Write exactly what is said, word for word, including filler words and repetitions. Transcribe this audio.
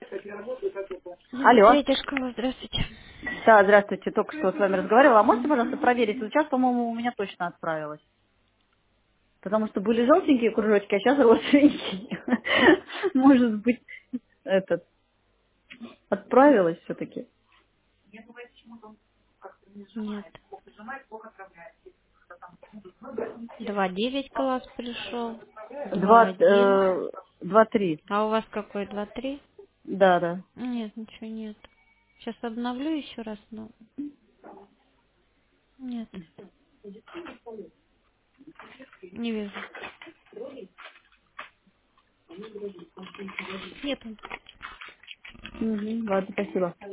Алло. Елизавета Школа, здравствуйте. Да, здравствуйте, только что с вами разговаривала. А можете, пожалуйста, проверить? Вот сейчас, по-моему, у меня точно отправилось. Потому что были желтенькие кружочки, а сейчас розовенькие. Может быть, этот, отправилось все-таки? Нет. Два девять класс пришел. Два Два, один. э, два, три. А у вас какой? Два три? Да, да. Нет, ничего нет. Сейчас обновлю еще раз, но нет. Не вижу. Нету. Мгм, ладно, спасибо.